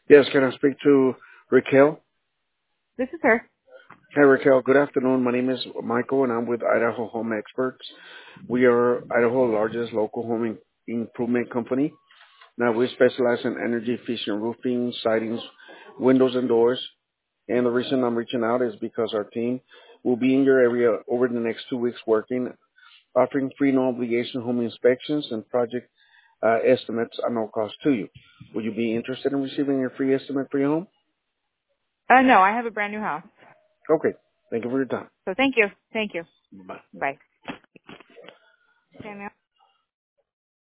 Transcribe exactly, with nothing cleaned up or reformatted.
Yes, can I speak to Raquel? This is her. Hi, Raquel. Good afternoon. My name is Michael, and I'm with Idaho Home Experts. We are Idaho's largest local home im- improvement company. Now, we specialize in energy efficient roofing, sidings, windows, and doors. And the reason I'm reaching out is because our team will be in your area over the next two weeks working, offering free no obligation home inspections and project uh, estimates at no cost to you. Would you be interested in receiving a free estimate for your home? Uh, no, I have a brand new house. Okay. Thank you for your time. So thank you. Thank you. Bye. Bye. Samuel?